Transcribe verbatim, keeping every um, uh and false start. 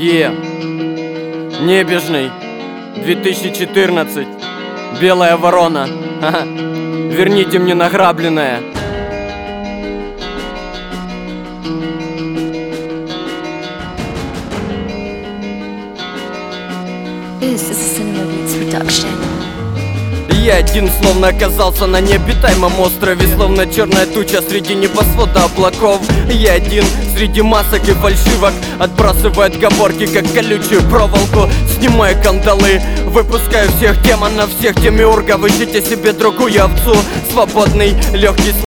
Е, Небежный, две тысячи четырнадцать, Белая ворона. Ха-ха. Верните мне награбленное. This is a Cinema Beats production. Я один словно оказался на необитаемом острове, словно черная туча среди небосвода облаков. Я один среди масок и фальшивок, отбрасываю отговорки, как колючую проволоку. Снимаю кандалы, выпускаю всех демонов, всех демиургов. Ищите себе другую овцу, свободный, легкий